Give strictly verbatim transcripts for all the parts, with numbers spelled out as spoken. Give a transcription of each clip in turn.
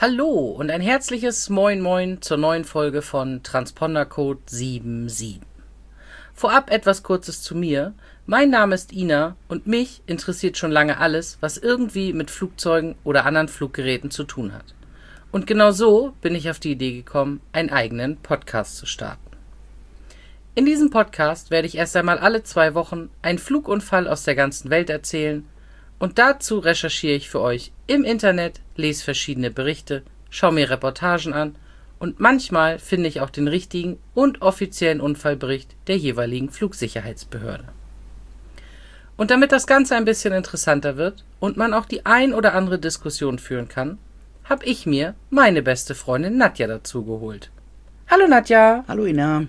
Hallo und ein herzliches Moin Moin zur neuen Folge von Transpondercode sieben sieben. Vorab etwas Kurzes zu mir. Mein Name ist Ina und mich interessiert schon lange alles, was irgendwie mit Flugzeugen oder anderen Fluggeräten zu tun hat. Und genau so bin ich auf die Idee gekommen, einen eigenen Podcast zu starten. In diesem Podcast werde ich erst einmal alle zwei Wochen einen Flugunfall aus der ganzen Welt erzählen und dazu recherchiere ich für euch im Internet, lese verschiedene Berichte, schaue mir Reportagen an und manchmal finde ich auch den richtigen und offiziellen Unfallbericht der jeweiligen Flugsicherheitsbehörde. Und damit das Ganze ein bisschen interessanter wird und man auch die ein oder andere Diskussion führen kann, habe ich mir meine beste Freundin Nadja dazu geholt. Hallo Nadja! Hallo Ina!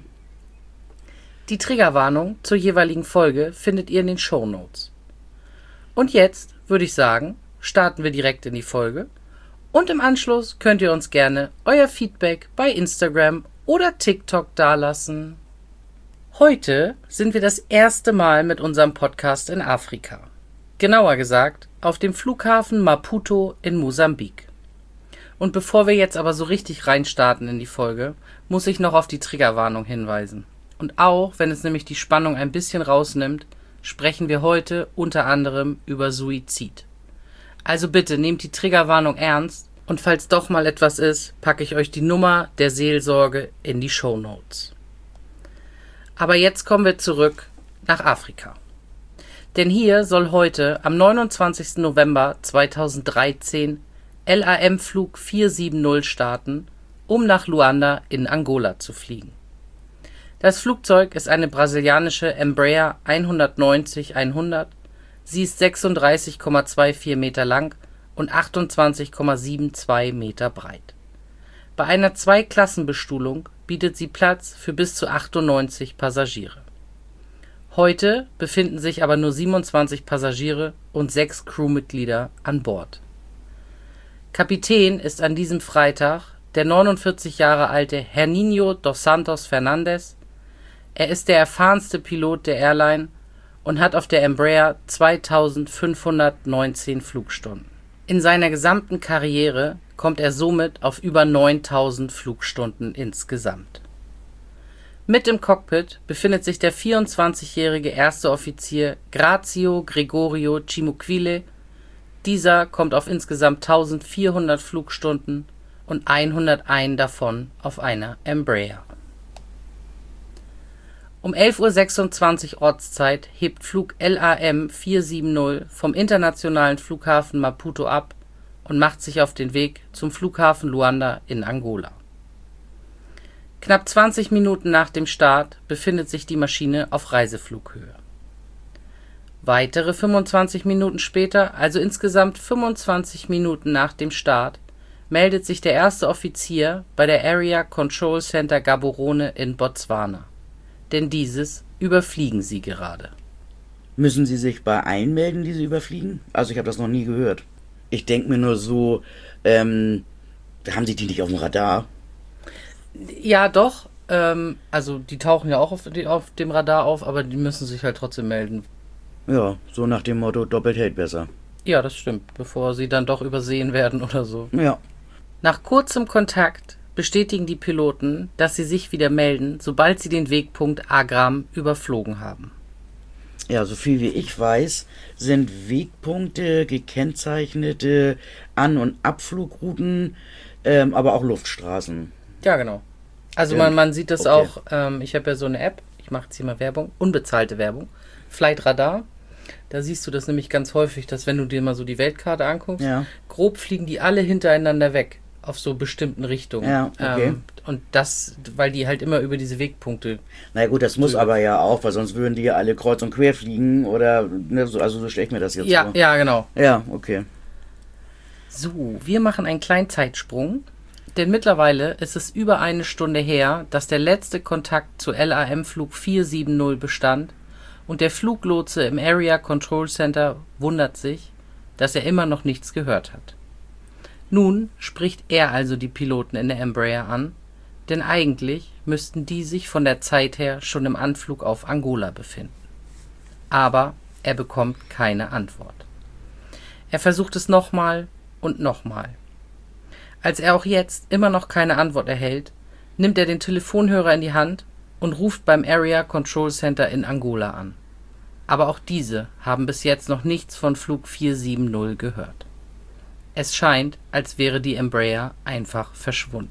Die Triggerwarnung zur jeweiligen Folge findet ihr in den Shownotes. Und jetzt würde ich sagen, starten wir direkt in die Folge und im Anschluss könnt ihr uns gerne euer Feedback bei Instagram oder TikTok dalassen. Heute sind wir das erste Mal mit unserem Podcast in Afrika. Genauer gesagt auf dem Flughafen Maputo in Mosambik. Und bevor wir jetzt aber so richtig reinstarten in die Folge, muss ich noch auf die Triggerwarnung hinweisen. Und auch wenn es nämlich die Spannung ein bisschen rausnimmt, sprechen wir heute unter anderem über Suizid. Also bitte nehmt die Triggerwarnung ernst und falls doch mal etwas ist, packe ich euch die Nummer der Seelsorge in die Shownotes. Aber jetzt kommen wir zurück nach Afrika. Denn hier soll heute am neunundzwanzigsten November zweitausenddreizehn L A M-Flug vier sieben null starten, um nach Luanda in Angola zu fliegen. Das Flugzeug ist eine brasilianische Embraer hundertneunzig hundert. Sie ist sechsunddreißig Komma vierundzwanzig Meter lang und achtundzwanzig Komma zweiundsiebzig Meter breit. Bei einer Zweiklassenbestuhlung bietet sie Platz für bis zu achtundneunzig Passagiere. Heute befinden sich aber nur siebenundzwanzig Passagiere und sechs Crewmitglieder an Bord. Kapitän ist an diesem Freitag der neunundvierzig Jahre alte Herninho dos Santos Fernandes. Er ist der erfahrenste Pilot der Airline und hat auf der Embraer zweitausendfünfhundertneunzehn Flugstunden. In seiner gesamten Karriere kommt er somit auf über neuntausend Flugstunden insgesamt. Mit im Cockpit befindet sich der vierundzwanzigjährige erste Offizier Grazio Gregorio Cimuquile. Dieser kommt auf insgesamt eintausendvierhundert Flugstunden und hunderteins davon auf einer Embraer. Um elf Uhr sechsundzwanzig Ortszeit hebt Flug L A M vier sieben null vom internationalen Flughafen Maputo ab und macht sich auf den Weg zum Flughafen Luanda in Angola. Knapp zwanzig Minuten nach dem Start befindet sich die Maschine auf Reiseflughöhe. Weitere fünfundzwanzig Minuten später, also insgesamt fünfundzwanzig Minuten nach dem Start, meldet sich der erste Offizier bei der Area Control Center Gaborone in Botswana. Denn dieses überfliegen sie gerade. Müssen Sie sich bei allen melden, die Sie überfliegen? Also ich habe das noch nie gehört. Ich denke mir nur so, ähm, haben Sie die nicht auf dem Radar? Ja, doch. Ähm, also die tauchen ja auch auf, die, auf dem Radar auf, aber die müssen sich halt trotzdem melden. Ja, so nach dem Motto, doppelt hält besser. Ja, das stimmt, bevor sie dann doch übersehen werden oder so. Ja. Nach kurzem Kontakt bestätigen die Piloten, dass sie sich wieder melden, sobald sie den Wegpunkt Agram überflogen haben. Ja, so viel wie ich weiß, sind Wegpunkte gekennzeichnete An- und Abflugrouten, ähm, aber auch Luftstraßen. Ja, genau. Also Ähm, man, man sieht das okay. auch, ähm, ich habe ja so eine App, ich mache jetzt hier mal Werbung, unbezahlte Werbung, Flight Radar. Da siehst du das nämlich ganz häufig, dass wenn du dir mal so die Weltkarte anguckst, Ja. grob fliegen die alle hintereinander weg. Auf so bestimmten Richtungen. Ja, okay. Ähm, und das, weil die halt immer über diese Wegpunkte. Na ja, gut, das muss So. aber ja auch, weil sonst würden die ja alle kreuz und quer fliegen oder, ne, so, also so stelle ich mir das jetzt Ja, vor. ja, genau. Ja, okay. So, wir machen einen kleinen Zeitsprung, denn mittlerweile ist es über eine Stunde her, dass der letzte Kontakt zu L A M-Flug vier sieben null bestand und der Fluglotse im Area Control Center wundert sich, dass er immer noch nichts gehört hat. Nun spricht er also die Piloten in der Embraer an, denn eigentlich müssten die sich von der Zeit her schon im Anflug auf Angola befinden. Aber er bekommt keine Antwort. Er versucht es nochmal und nochmal. Als er auch jetzt immer noch keine Antwort erhält, nimmt er den Telefonhörer in die Hand und ruft beim Area Control Center in Angola an. Aber auch diese haben bis jetzt noch nichts von Flug vier sieben null gehört. Es scheint, als wäre die Embraer einfach verschwunden.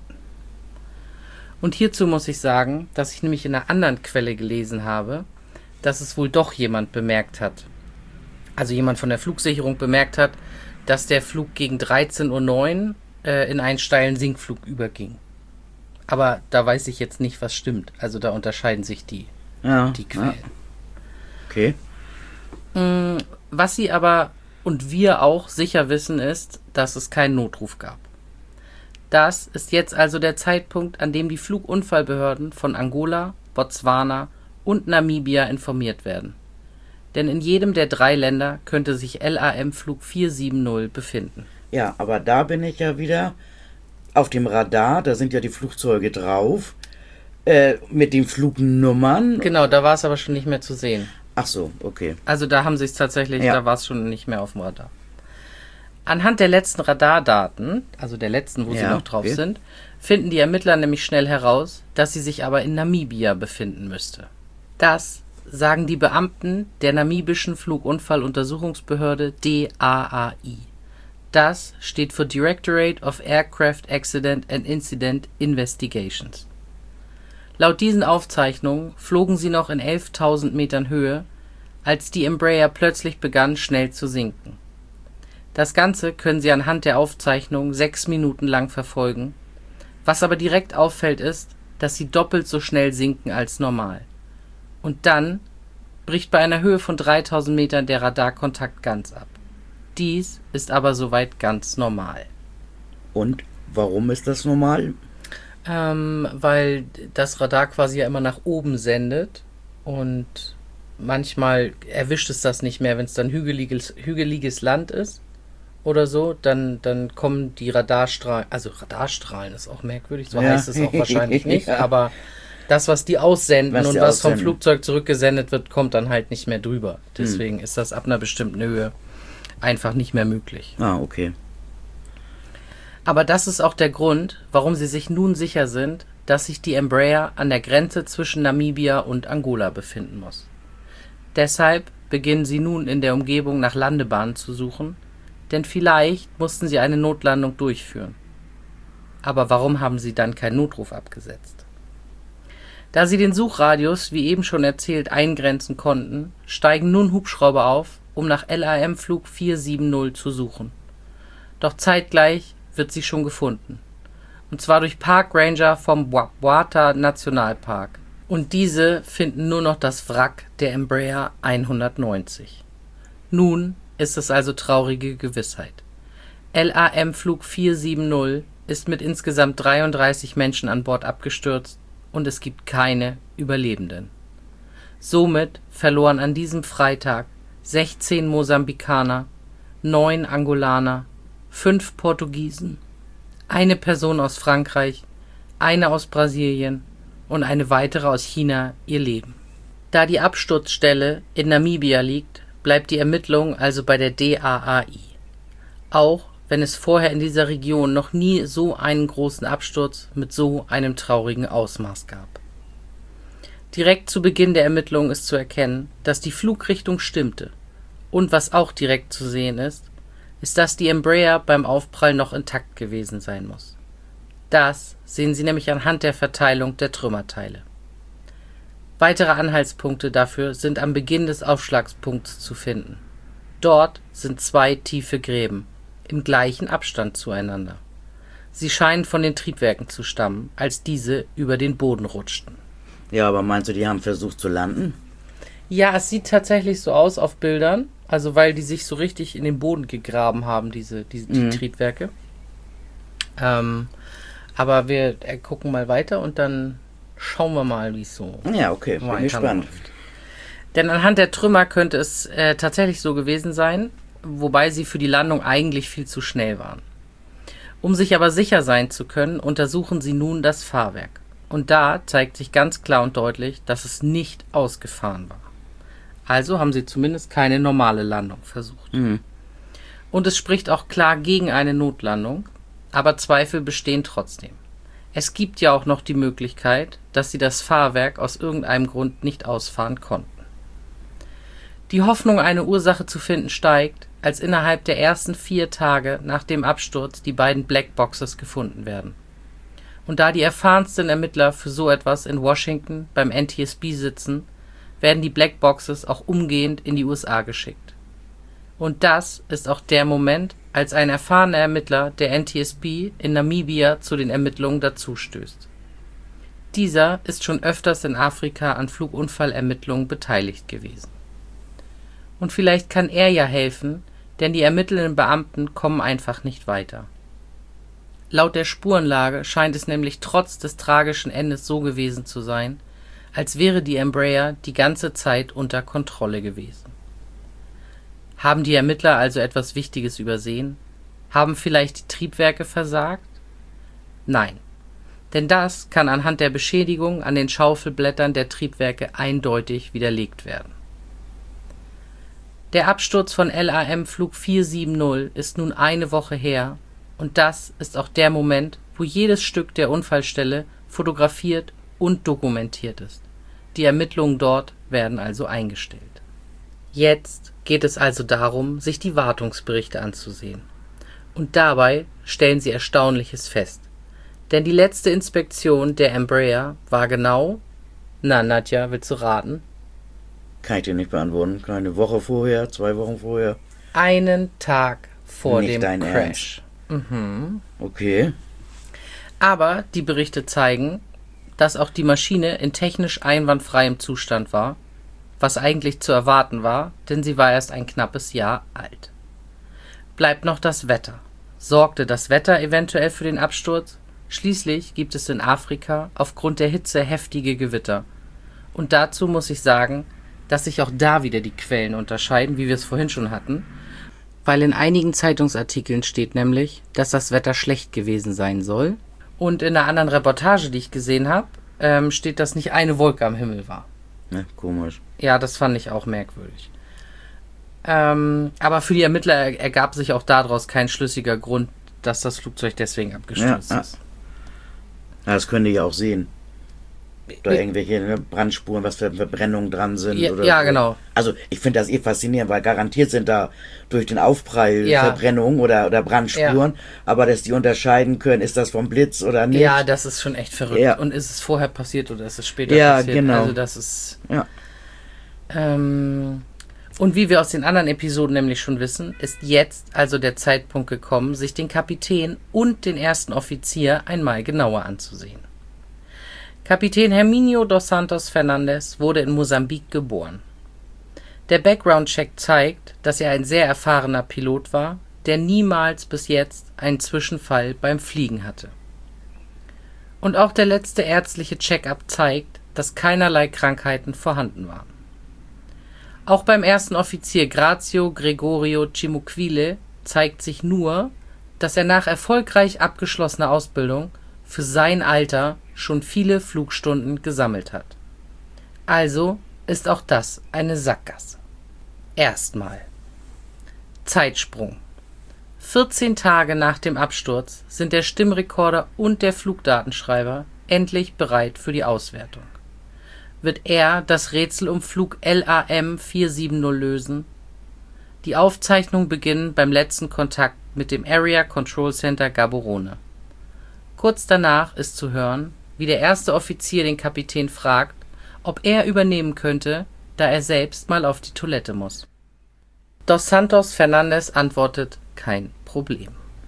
Und hierzu muss ich sagen, dass ich nämlich in einer anderen Quelle gelesen habe, dass es wohl doch jemand bemerkt hat. Also jemand von der Flugsicherung bemerkt hat, dass der Flug gegen dreizehn Uhr neun äh, in einen steilen Sinkflug überging. Aber da weiß ich jetzt nicht, was stimmt. Also da unterscheiden sich die, Ja, die Quellen. ja. Okay. Mm, Was sie aber und wir auch sicher wissen, ist, dass es keinen Notruf gab. Das ist jetzt also der Zeitpunkt, an dem die Flugunfallbehörden von Angola, Botswana und Namibia informiert werden. Denn in jedem der drei Länder könnte sich L A M-Flug vier sieben null befinden. Ja, aber da bin ich ja wieder auf dem Radar, da sind ja die Flugzeuge drauf, äh, mit den Flugnummern. Genau, da war es aber schon nicht mehr zu sehen. Ach so, okay. Also da haben sie es tatsächlich, Ja. da war es schon nicht mehr auf dem Radar. Anhand der letzten Radardaten, also der letzten, wo sie Ja, noch drauf okay. sind, finden die Ermittler nämlich schnell heraus, dass sie sich aber in Namibia befinden müsste. Das sagen die Beamten der namibischen Flugunfalluntersuchungsbehörde D A A I. Das steht für Directorate of Aircraft Accident and Incident Investigations. Laut diesen Aufzeichnungen flogen sie noch in elftausend Metern Höhe, als die Embraer plötzlich begann, schnell zu sinken. Das Ganze können Sie anhand der Aufzeichnung sechs Minuten lang verfolgen. Was aber direkt auffällt ist, dass sie doppelt so schnell sinken als normal. Und dann bricht bei einer Höhe von dreitausend Metern der Radarkontakt ganz ab. Dies ist aber soweit ganz normal. Und warum ist das normal? Ähm, weil das Radar quasi ja immer nach oben sendet und manchmal erwischt es das nicht mehr, wenn es dann hügeliges, hügeliges Land ist oder so, dann, dann kommen die Radarstrahlen, also Radarstrahlen ist auch merkwürdig, so Ja. heißt es auch wahrscheinlich nicht, Ja. aber das, was die aussenden Was und die was vom aussenden. Flugzeug zurückgesendet wird, kommt dann halt nicht mehr drüber. Deswegen ist das ab einer bestimmten Höhe einfach nicht mehr möglich. Ah, okay. Aber das ist auch der Grund, warum sie sich nun sicher sind, dass sich die Embraer an der Grenze zwischen Namibia und Angola befinden muss. Deshalb beginnen sie nun in der Umgebung nach Landebahnen zu suchen, denn vielleicht mussten sie eine Notlandung durchführen. Aber warum haben sie dann keinen Notruf abgesetzt? Da sie den Suchradius, wie eben schon erzählt, eingrenzen konnten, steigen nun Hubschrauber auf, um nach L A M-Flug vier sieben null zu suchen. Doch zeitgleich wird sie schon gefunden. Und zwar durch Park Ranger vom Boabata Nationalpark. Und diese finden nur noch das Wrack der Embraer hundertneunzig. Nun ist es also traurige Gewissheit. L A M-Flug vier sieben null ist mit insgesamt dreiunddreißig Menschen an Bord abgestürzt und es gibt keine Überlebenden. Somit verloren an diesem Freitag sechzehn Mosambikaner, neun Angolaner, fünf Portugiesen, eine Person aus Frankreich, eine aus Brasilien und eine weitere aus China ihr Leben. Da die Absturzstelle in Namibia liegt, bleibt die Ermittlung also bei der D A A I. Auch wenn es vorher in dieser Region noch nie so einen großen Absturz mit so einem traurigen Ausmaß gab. Direkt zu Beginn der Ermittlungen ist zu erkennen, dass die Flugrichtung stimmte. Und was auch direkt zu sehen ist, ist, dass die Embraer beim Aufprall noch intakt gewesen sein muss. Das sehen Sie nämlich anhand der Verteilung der Trümmerteile. Weitere Anhaltspunkte dafür sind am Beginn des Aufschlagspunkts zu finden. Dort sind zwei tiefe Gräben, im gleichen Abstand zueinander. Sie scheinen von den Triebwerken zu stammen, als diese über den Boden rutschten. Ja, aber meinst du, die haben versucht zu landen? Ja, es sieht tatsächlich so aus auf Bildern, also weil die sich so richtig in den Boden gegraben haben, diese, diese die Mhm. Triebwerke. Ähm, aber wir äh, gucken mal weiter und dann schauen wir mal, wie es so Ja, okay, bin weiterläuft. gespannt. Denn anhand der Trümmer könnte es äh, tatsächlich so gewesen sein, wobei sie für die Landung eigentlich viel zu schnell waren. Um sich aber sicher sein zu können, untersuchen sie nun das Fahrwerk. Und da zeigt sich ganz klar und deutlich, dass es nicht ausgefahren war. Also haben sie zumindest keine normale Landung versucht. Mhm. Und es spricht auch klar gegen eine Notlandung. aber Zweifel bestehen trotzdem. Es gibt ja auch noch die Möglichkeit, dass sie das Fahrwerk aus irgendeinem Grund nicht ausfahren konnten. Die Hoffnung, eine Ursache zu finden, steigt, als innerhalb der ersten vier Tage nach dem Absturz die beiden Blackboxes gefunden werden. Und da die erfahrensten Ermittler für so etwas in Washington beim N T S B sitzen, werden die Blackboxes auch umgehend in die U S A geschickt. Und das ist auch der Moment, als ein erfahrener Ermittler der N T S B in Namibia zu den Ermittlungen dazustößt. Dieser ist schon öfters in Afrika an Flugunfallermittlungen beteiligt gewesen. Und vielleicht kann er ja helfen, denn die ermittelnden Beamten kommen einfach nicht weiter. Laut der Spurenlage scheint es nämlich trotz des tragischen Endes so gewesen zu sein, als wäre die Embraer die ganze Zeit unter Kontrolle gewesen. Haben die Ermittler also etwas Wichtiges übersehen? Haben vielleicht die Triebwerke versagt? Nein, denn das kann anhand der Beschädigung an den Schaufelblättern der Triebwerke eindeutig widerlegt werden. Der Absturz von L A M-Flug vier sieben null ist nun eine Woche her und das ist auch der Moment, wo jedes Stück der Unfallstelle fotografiert und dokumentiert ist. Die Ermittlungen dort werden also eingestellt. Jetzt geht es also darum, sich die Wartungsberichte anzusehen. Und dabei stellen sie Erstaunliches fest. Denn die letzte Inspektion der Embraer war genau, na Nadja, willst du raten? Kann ich dir nicht beantworten. Eine Woche vorher, zwei Wochen vorher. Einen Tag vor Nicht dem dein Crash. Mhm. Okay. Aber die Berichte zeigen, dass auch die Maschine in technisch einwandfreiem Zustand war, was eigentlich zu erwarten war, denn sie war erst ein knappes Jahr alt. Bleibt noch das Wetter. Sorgte das Wetter eventuell für den Absturz? Schließlich gibt es in Afrika aufgrund der Hitze heftige Gewitter. Und dazu muss ich sagen, dass sich auch da wieder die Quellen unterscheiden, wie wir es vorhin schon hatten, weil in einigen Zeitungsartikeln steht nämlich, dass das Wetter schlecht gewesen sein soll. Und in einer anderen Reportage, die ich gesehen habe, ähm, steht, dass nicht eine Wolke am Himmel war. Ne, komisch. Ja, das fand ich auch merkwürdig. Ähm, aber für die Ermittler er- ergab sich auch daraus kein schlüssiger Grund, dass das Flugzeug deswegen abgestürzt Ja, ja. ist. Ja, das könnt ihr ja auch sehen. Da irgendwelche ne, Brandspuren, was für Verbrennungen dran sind. Ja, oder ja, so. genau. Also ich finde das eh faszinierend, weil garantiert sind da durch den Aufprall Ja. Verbrennungen oder, oder Brandspuren, aber dass die unterscheiden können, ist das vom Blitz oder nicht. Ja, das ist schon echt verrückt. Ja. Und ist es vorher passiert oder ist es später Ja, passiert? genau. Also das ist... Ja. Ähm, und wie wir aus den anderen Episoden nämlich schon wissen, ist jetzt also der Zeitpunkt gekommen, sich den Kapitän und den ersten Offizier einmal genauer anzusehen. Kapitän Herminio dos Santos Fernandes wurde in Mosambik geboren. Der Background-Check zeigt, dass er ein sehr erfahrener Pilot war, der niemals bis jetzt einen Zwischenfall beim Fliegen hatte. Und auch der letzte ärztliche Check-up zeigt, dass keinerlei Krankheiten vorhanden waren. Auch beim ersten Offizier Grazio Gregorio Cimuquile zeigt sich nur, dass er nach erfolgreich abgeschlossener Ausbildung für sein Alter schon viele Flugstunden gesammelt hat. Also ist auch das eine Sackgasse. Erstmal. Zeitsprung. vierzehn Tage nach dem Absturz sind der Stimmrekorder und der Flugdatenschreiber endlich bereit für die Auswertung. Wird er das Rätsel um Flug L A M vier sieben null lösen? Die Aufzeichnungen beginnen beim letzten Kontakt mit dem Area Control Center Gaborone. Kurz danach ist zu hören, wie der erste Offizier den Kapitän fragt, ob er übernehmen könnte, da er selbst mal auf die Toilette muss. Dos Santos Fernandes antwortet, kein Problem.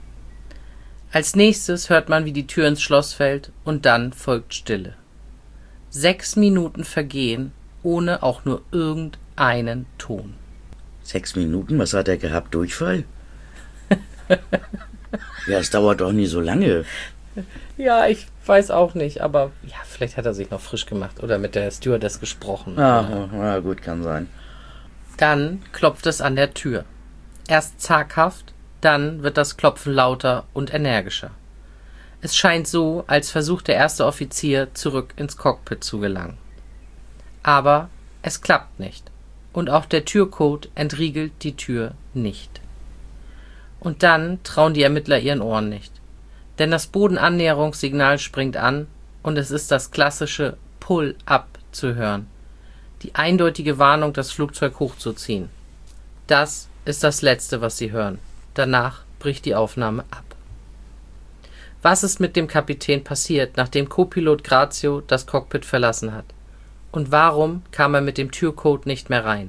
Als nächstes hört man, wie die Tür ins Schloss fällt und dann folgt Stille. Sechs Minuten vergehen, ohne auch nur irgendeinen Ton. Sechs Minuten? Was hat er gehabt? Durchfall? Ja, es dauert doch nie so lange. Ja, ich weiß auch nicht, aber ja, vielleicht hat er sich noch frisch gemacht oder mit der Stewardess gesprochen. Ah, na gut, kann sein. Dann klopft es an der Tür. Erst zaghaft, dann wird das Klopfen lauter und energischer. Es scheint so, als versucht der erste Offizier zurück ins Cockpit zu gelangen. Aber es klappt nicht und auch der Türcode entriegelt die Tür nicht. Und dann trauen die Ermittler ihren Ohren nicht. Denn das Bodenannäherungssignal springt an und es ist das klassische Pull-up zu hören. Die eindeutige Warnung, das Flugzeug hochzuziehen. Das ist das Letzte, was sie hören. Danach bricht die Aufnahme ab. Was ist mit dem Kapitän passiert, nachdem Co-Pilot Grazio das Cockpit verlassen hat? Und warum kam er mit dem Türcode nicht mehr rein?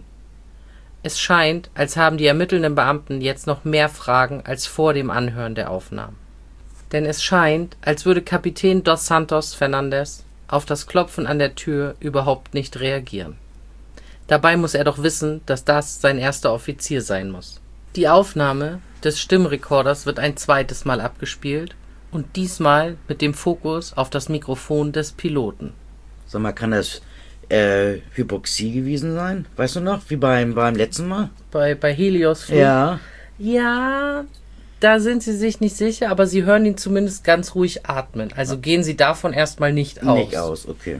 Es scheint, als haben die ermittelnden Beamten jetzt noch mehr Fragen als vor dem Anhören der Aufnahmen. Denn es scheint, als würde Kapitän Dos Santos Fernandes auf das Klopfen an der Tür überhaupt nicht reagieren. Dabei muss er doch wissen, dass das sein erster Offizier sein muss. Die Aufnahme des Stimmrekorders wird ein zweites Mal abgespielt und diesmal mit dem Fokus auf das Mikrofon des Piloten. Sag mal, kann das äh, Hypoxie gewesen sein? Weißt du noch, wie beim, beim letzten Mal? Bei, bei Helios. Ja. Ja, da sind sie sich nicht sicher, aber sie hören ihn zumindest ganz ruhig atmen. Also gehen sie davon erstmal nicht aus. Nicht aus, okay.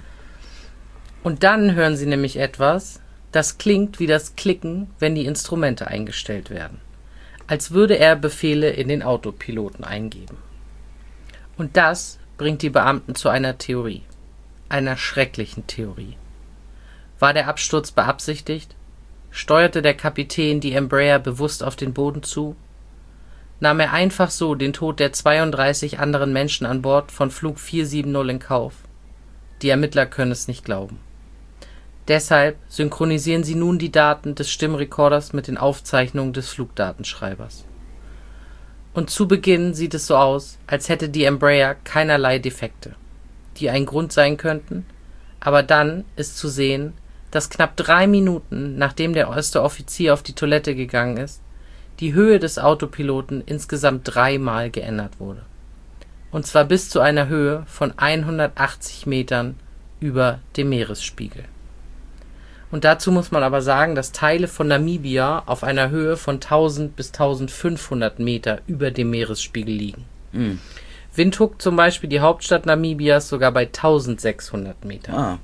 Und dann hören sie nämlich etwas, das klingt wie das Klicken, wenn die Instrumente eingestellt werden. Als würde er Befehle in den Autopiloten eingeben. Und das bringt die Beamten zu einer Theorie. Einer schrecklichen Theorie. War der Absturz beabsichtigt? Steuerte der Kapitän die Embraer bewusst auf den Boden zu? Nahm er einfach so den Tod der zweiunddreißig anderen Menschen an Bord von Flug vier sieben null in Kauf? Die Ermittler können es nicht glauben. Deshalb synchronisieren sie nun die Daten des Stimmrekorders mit den Aufzeichnungen des Flugdatenschreibers. Und zu Beginn sieht es so aus, als hätte die Embraer keinerlei Defekte, die ein Grund sein könnten, aber dann ist zu sehen, dass knapp drei Minuten, nachdem der erste Offizier auf die Toilette gegangen ist, die Höhe des Autopiloten insgesamt dreimal geändert wurde. Und zwar bis zu einer Höhe von hundertachtzig Metern über dem Meeresspiegel. Und dazu muss man aber sagen, dass Teile von Namibia auf einer Höhe von tausend bis eintausendfünfhundert Meter über dem Meeresspiegel liegen. Mhm. Windhoek zum Beispiel, die Hauptstadt Namibias, sogar bei eintausendsechshundert Metern. Ah.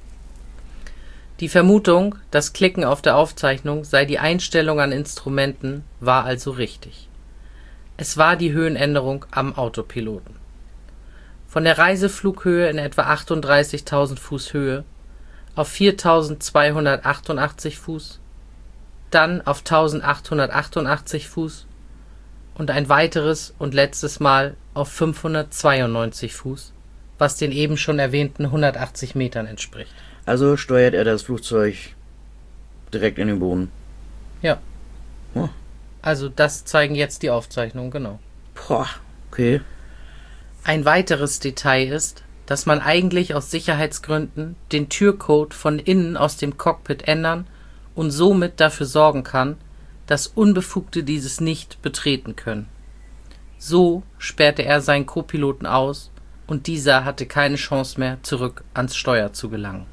Die Vermutung, das Klicken auf der Aufzeichnung sei die Einstellung an Instrumenten, war also richtig. Es war die Höhenänderung am Autopiloten. Von der Reiseflughöhe in etwa achtunddreißigtausend Fuß Höhe auf viertausendzweihundertachtundachtzig Fuß, dann auf eintausendachthundertachtundachtzig Fuß und ein weiteres und letztes Mal auf fünfhundertzweiundneunzig Fuß, was den eben schon erwähnten hundertachtzig Metern entspricht. Also steuert er das Flugzeug direkt in den Boden. Ja. Oh. Also das zeigen jetzt die Aufzeichnungen, genau. Boah, okay. Ein weiteres Detail ist, dass man eigentlich aus Sicherheitsgründen den Türcode von innen aus dem Cockpit ändern und somit dafür sorgen kann, dass Unbefugte dieses nicht betreten können. So sperrte er seinen Co-Piloten aus und dieser hatte keine Chance mehr, zurück ans Steuer zu gelangen.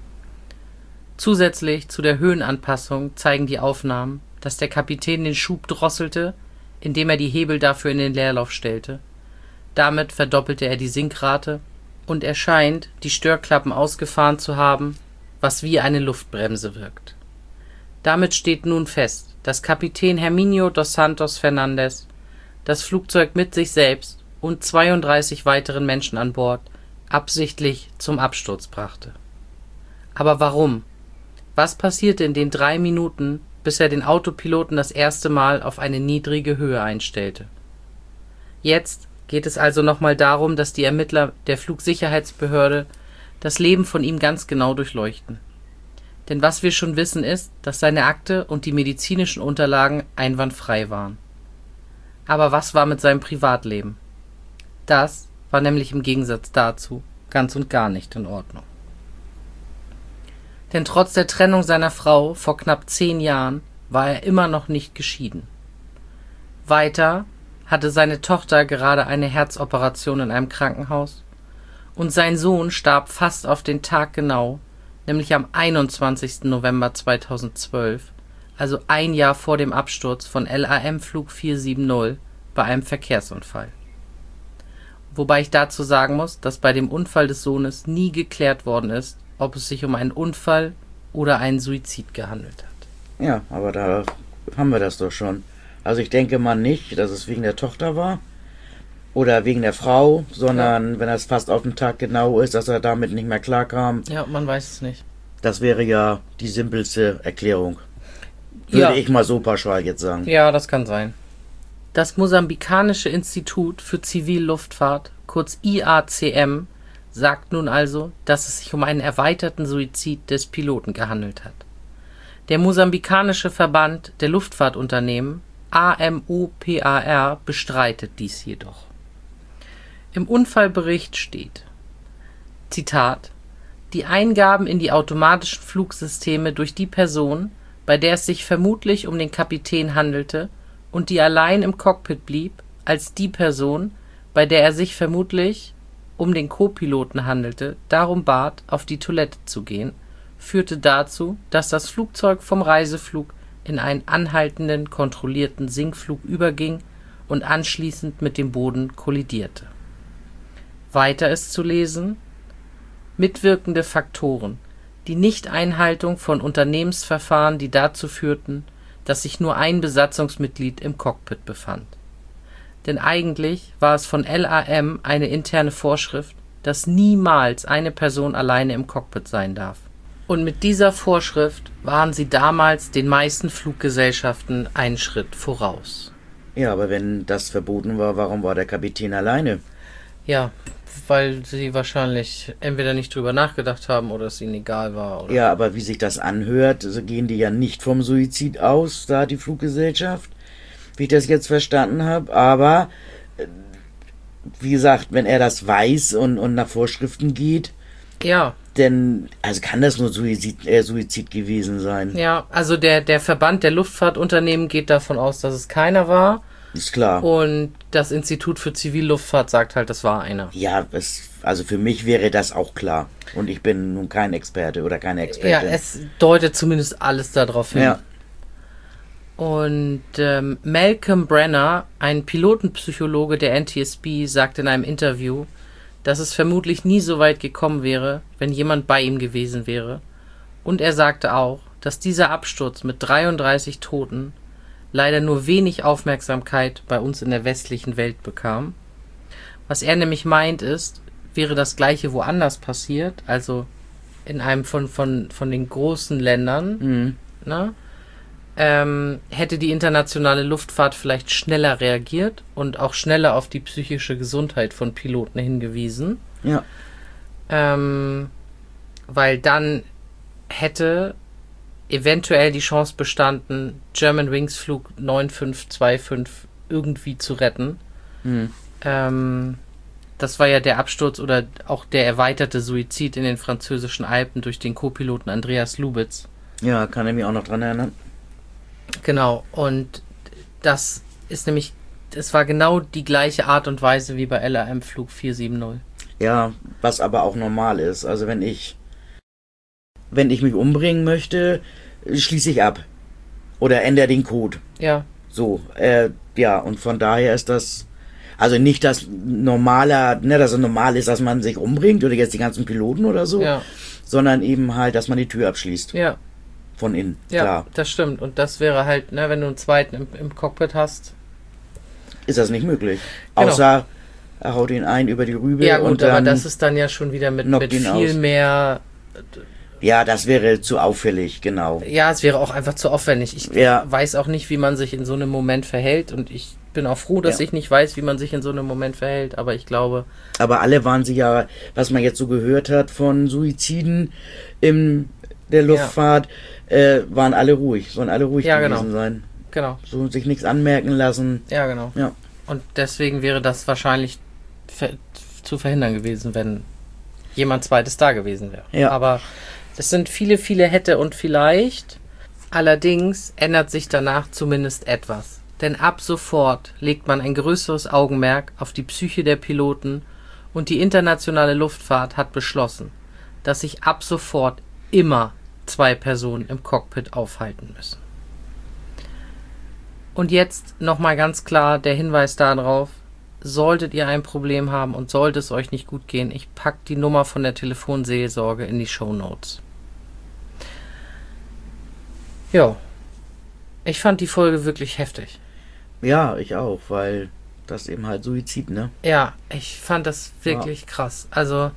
Zusätzlich zu der Höhenanpassung zeigen die Aufnahmen, dass der Kapitän den Schub drosselte, indem er die Hebel dafür in den Leerlauf stellte. Damit verdoppelte er die Sinkrate und er scheint die Störklappen ausgefahren zu haben, was wie eine Luftbremse wirkt. Damit steht nun fest, dass Kapitän Herminio dos Santos Fernandes das Flugzeug mit sich selbst und zweiunddreißig weiteren Menschen an Bord absichtlich zum Absturz brachte. Aber warum? Was passierte in den drei Minuten, bis er den Autopiloten das erste Mal auf eine niedrige Höhe einstellte? Jetzt geht es also nochmal darum, dass die Ermittler der Flugsicherheitsbehörde das Leben von ihm ganz genau durchleuchten. Denn was wir schon wissen ist, dass seine Akte und die medizinischen Unterlagen einwandfrei waren. Aber was war mit seinem Privatleben? Das war nämlich im Gegensatz dazu ganz und gar nicht in Ordnung. Denn trotz der Trennung seiner Frau vor knapp zehn Jahren war er immer noch nicht geschieden. Weiter hatte seine Tochter gerade eine Herzoperation in einem Krankenhaus und sein Sohn starb fast auf den Tag genau, nämlich am einundzwanzigsten November zweitausendzwölf, also ein Jahr vor dem Absturz von L A M-Flug vier sieben null bei einem Verkehrsunfall. Wobei ich dazu sagen muss, dass bei dem Unfall des Sohnes nie geklärt worden ist, ob es sich um einen Unfall oder einen Suizid gehandelt hat. Ja, aber da haben wir das doch schon. Also ich denke mal nicht, dass es wegen der Tochter war. Oder wegen der Frau, sondern ja. wenn das fast auf den Tag genau ist, dass er damit nicht mehr klarkam. Ja, man weiß es nicht. Das wäre ja die simpelste Erklärung. Würde ja. ich mal so pauschal jetzt sagen. Ja, das kann sein. Das Mosambikanische Institut für Zivilluftfahrt, kurz I A C M, sagt nun also, dass es sich um einen erweiterten Suizid des Piloten gehandelt hat. Der mosambikanische Verband der Luftfahrtunternehmen, A M O P A R, bestreitet dies jedoch. Im Unfallbericht steht, Zitat, die Eingaben in die automatischen Flugsysteme durch die Person, bei der es sich vermutlich um den Kapitän handelte und die allein im Cockpit blieb, als die Person, bei der er sich vermutlich um den Co-Piloten handelte, darum bat, auf die Toilette zu gehen, führte dazu, dass das Flugzeug vom Reiseflug in einen anhaltenden, kontrollierten Sinkflug überging und anschließend mit dem Boden kollidierte. Weiter ist zu lesen, mitwirkende Faktoren, die Nichteinhaltung von Unternehmensverfahren, die dazu führten, dass sich nur ein Besatzungsmitglied im Cockpit befand. Denn eigentlich war es von L A M eine interne Vorschrift, dass niemals eine Person alleine im Cockpit sein darf. Und mit dieser Vorschrift waren sie damals den meisten Fluggesellschaften einen Schritt voraus. Ja, aber wenn das verboten war, warum war der Kapitän alleine? Ja, weil sie wahrscheinlich entweder nicht drüber nachgedacht haben oder es ihnen egal war. Oder? Ja, aber wie sich das anhört, so gehen die ja nicht vom Suizid aus, da die Fluggesellschaft, wie ich das jetzt verstanden habe. Aber, wie gesagt, wenn er das weiß und, und nach Vorschriften geht, ja, denn, also kann das nur Suizid, äh, Suizid gewesen sein. Ja, also der, der Verband der Luftfahrtunternehmen geht davon aus, dass es keiner war. Ist klar. Und das Institut für Zivilluftfahrt sagt halt, das war einer. Ja, es, also für mich wäre das auch klar. Und ich bin nun kein Experte oder keine Expertin. Ja, es deutet zumindest alles darauf hin. Ja. Und ähm, Malcolm Brenner, ein Pilotenpsychologe der N T S B, sagt in einem Interview, dass es vermutlich nie so weit gekommen wäre, wenn jemand bei ihm gewesen wäre. Und er sagte auch, dass dieser Absturz mit dreiunddreißig Toten leider nur wenig Aufmerksamkeit bei uns in der westlichen Welt bekam. Was er nämlich meint ist, wäre das gleiche woanders passiert, also in einem von, von, von den großen Ländern, Mhm. ne, ähm, hätte die internationale Luftfahrt vielleicht schneller reagiert und auch schneller auf die psychische Gesundheit von Piloten hingewiesen. Ja. Ähm, weil dann hätte eventuell die Chance bestanden, Germanwings Flug neun fünf zwei fünf irgendwie zu retten. Mhm. Ähm, das war ja der Absturz oder auch der erweiterte Suizid in den französischen Alpen durch den Co-Piloten Andreas Lubitz. Ja, kann ich mich auch noch dran erinnern. Genau, und das ist nämlich, es war genau die gleiche Art und Weise wie bei L A M Flug vier sieben null. Ja, was aber auch normal ist. Also wenn ich wenn ich mich umbringen möchte, schließe ich ab. Oder ändere den Code. Ja. So, äh, ja, und von daher ist das, also nicht das normaler, ne, dass es normal ist, dass man sich umbringt oder jetzt die ganzen Piloten oder so, Ja. sondern eben halt, dass man die Tür abschließt. Ja. Von innen, Ja, klar. das stimmt. Und das wäre halt, ne, wenn du einen zweiten im, im Cockpit hast. Ist das nicht möglich. Genau. Außer er haut ihn ein über die Rübe Ja gut, und dann, aber das ist dann ja schon wieder mit, knockt mit ihn viel aus. mehr. Ja, das wäre zu auffällig, genau. Ja, es wäre auch einfach zu aufwendig. Ich Ja. weiß auch nicht, wie man sich in so einem Moment verhält und ich bin auch froh, dass Ja. ich nicht weiß, wie man sich in so einem Moment verhält, aber ich glaube... Aber alle waren sich ja, was man jetzt so gehört hat von Suiziden in der Luftfahrt, äh, waren alle ruhig, sollen alle ruhig Ja, gewesen genau. sein. Genau, So sich nichts anmerken lassen. ja genau. Ja. Und deswegen wäre das wahrscheinlich ver zu verhindern gewesen, wenn jemand zweites da gewesen wäre. Ja. Aber es sind viele, viele hätte und vielleicht. Allerdings ändert sich danach zumindest etwas. Denn ab sofort legt man ein größeres Augenmerk auf die Psyche der Piloten und die internationale Luftfahrt hat beschlossen, dass sich ab sofort immer zwei Personen im Cockpit aufhalten müssen. Und jetzt nochmal ganz klar der Hinweis darauf, solltet ihr ein Problem haben und sollte es euch nicht gut gehen, ich packe die Nummer von der Telefonseelsorge in die Shownotes. Ja, ich fand die Folge wirklich heftig. Ja, ich auch, weil das ist eben halt Suizid, ne? Ja, ich fand das wirklich ja. krass. Also,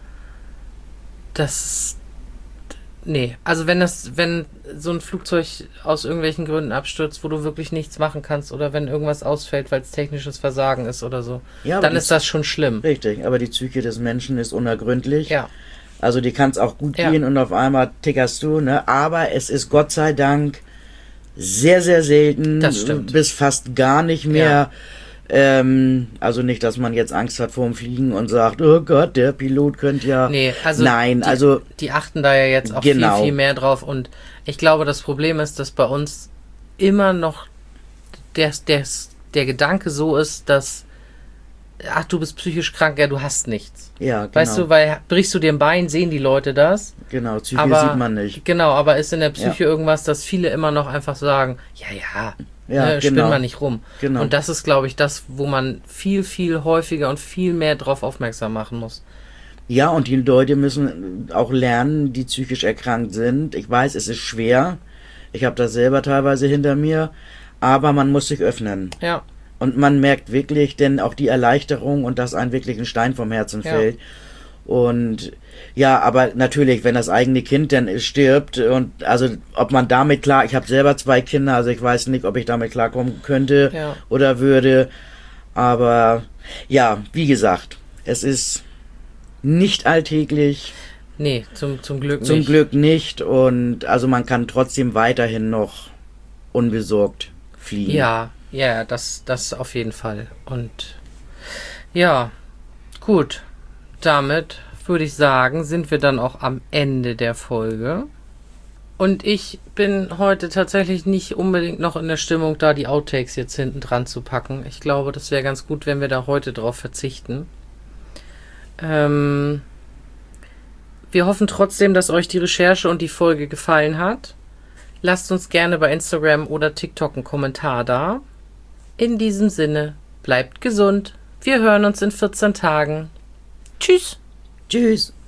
das... Nee, also wenn das, wenn so ein Flugzeug aus irgendwelchen Gründen abstürzt, wo du wirklich nichts machen kannst oder wenn irgendwas ausfällt, weil es technisches Versagen ist oder so, ja, dann ist das schon schlimm. Richtig, aber die Psyche des Menschen ist unergründlich. Ja. Also die kann es auch gut ja. gehen und auf einmal tickerst du, ne? Aber es ist Gott sei Dank sehr, sehr selten, das stimmt. bis fast gar nicht mehr. Ja. Ähm, also nicht, dass man jetzt Angst hat vor dem Fliegen und sagt, oh Gott, der Pilot könnte ja... Nee, also Nein, die, also... Die achten da ja jetzt auch genau. viel, viel mehr drauf und ich glaube, das Problem ist, dass bei uns immer noch der, der, der Gedanke so ist, dass ach, du bist psychisch krank, ja, du hast nichts. Ja, genau. Weißt du, weil brichst du dir ein Bein, sehen die Leute das. Genau, Psyche aber, sieht man nicht. Genau, aber ist in der Psyche ja. irgendwas, dass viele immer noch einfach sagen, ja, ja, ja ne, genau. spinn mal nicht rum. Genau. Und das ist, glaube ich, das, wo man viel, viel häufiger und viel mehr drauf aufmerksam machen muss. Ja, und die Leute müssen auch lernen, die psychisch erkrankt sind. Ich weiß, es ist schwer. Ich habe das selber teilweise hinter mir. Aber man muss sich öffnen. Ja. Und man merkt wirklich denn auch die Erleichterung und dass einem wirklich ein Stein vom Herzen ja. fällt. Und ja, aber natürlich, wenn das eigene Kind dann stirbt und also ob man damit klar, ich habe selber zwei Kinder, also ich weiß nicht, ob ich damit klarkommen könnte ja. oder würde. Aber ja, wie gesagt, es ist nicht alltäglich. Nee, zum, zum Glück zum nicht. Zum Glück nicht. Und also man kann trotzdem weiterhin noch unbesorgt fliegen. Ja, ja, das, das auf jeden Fall. Und ja, gut. Damit würde ich sagen, sind wir dann auch am Ende der Folge. Und ich bin heute tatsächlich nicht unbedingt noch in der Stimmung, da die Outtakes jetzt hinten dran zu packen. Ich glaube, das wäre ganz gut, wenn wir da heute drauf verzichten. Ähm, wir hoffen trotzdem, dass euch die Recherche und die Folge gefallen hat. Lasst uns gerne bei Instagram oder TikTok einen Kommentar da. In diesem Sinne, bleibt gesund. Wir hören uns in vierzehn Tagen. Tschüss. Tschüss.